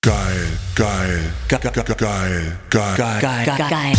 Geil.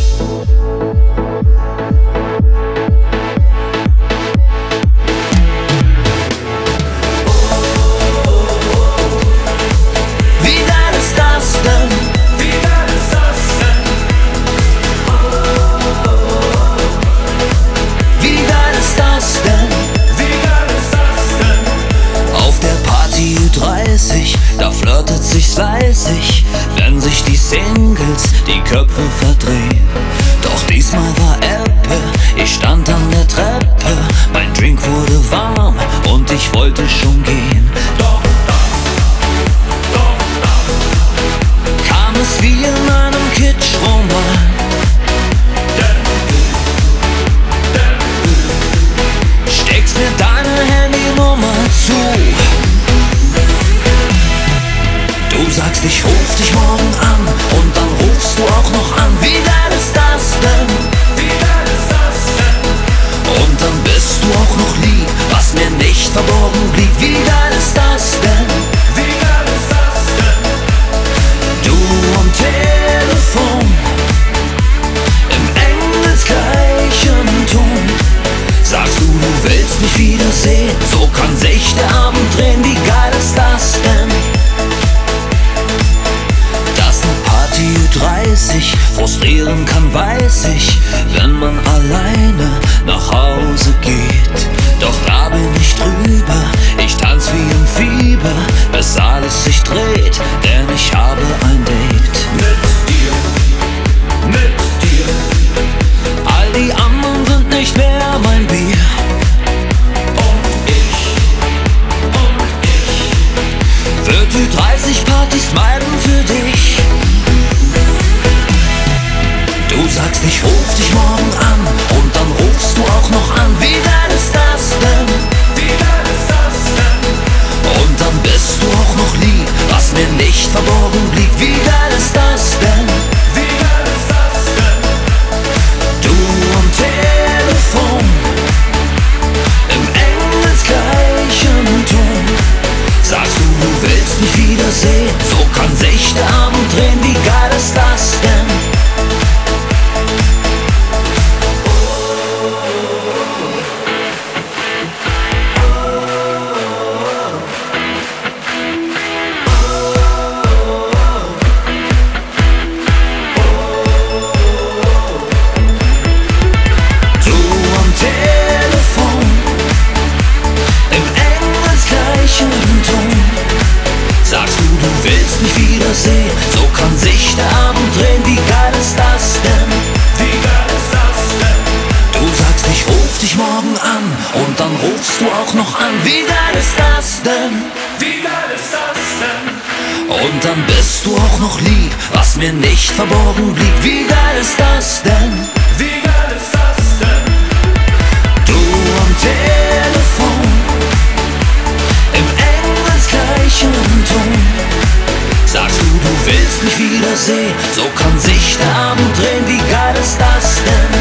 Da flirtet sich's fleißig, wenn sich die Singles die Köpfe verdrehen. Doch diesmal war Elpe, ich stand an der Treppe, mein Drink wurde warm und ich wollte schon gehen. Doch dann kam es wie in einem Kitschroman. Steckst mir deine Handynummer zu. Du sagst, ich ruf dich morgen an und dann rufst du auch noch an. Wie geil ist das denn? Wie geil ist das denn? Und dann bist du auch noch lieb, was mir nicht verborgen blieb. Wie geil ist das denn? Wie geil ist das denn? Du am Telefon, im engelsgleichen Ton. Sagst du, du willst mich wiedersehen, so kann sich der Abend drehen. Wie geil ist das denn? Ü30 frustrieren kann, weiß ich, wenn man alleine nach Hause geht. Doch da bin ich drüber, ich tanz wie im Fieber, bis alles sich dreht, denn ich habe ein Date. Mit dir. All die anderen sind nicht mehr mein Bier. Und ich würd Ü30 Partys meiden für dich. Du sagst, ich ruf dich morgen an und dann rufst du auch noch an. Wie geil ist das denn? Wie geil ist das denn? Und dann bist du auch noch lieb, was mir nicht verborgen blieb. Wie geil ist das denn? Wie geil ist das denn? Du am Telefon, im engelsgleichen Ton. Sagst du, du willst mich wiedersehen, so kann sich der Abend drehen. Wie geil ist das denn? Sagst du, du willst mich wiedersehen, so kann sich der Abend drehen. Wie geil ist das denn? Wie geil ist das denn? Du sagst, ich ruf dich morgen an und dann rufst du auch noch an. Wie geil ist das denn? Wie geil ist das denn? Und dann bist du auch noch lieb, was mir nicht verborgen blieb. Wie geil ist das denn? Wie geil ist das denn? Du am Telefon, im engelsgleichen Ton. Sagst du, du willst mich wiedersehen, so kann sich der Abend drehen. Wie geil ist das denn?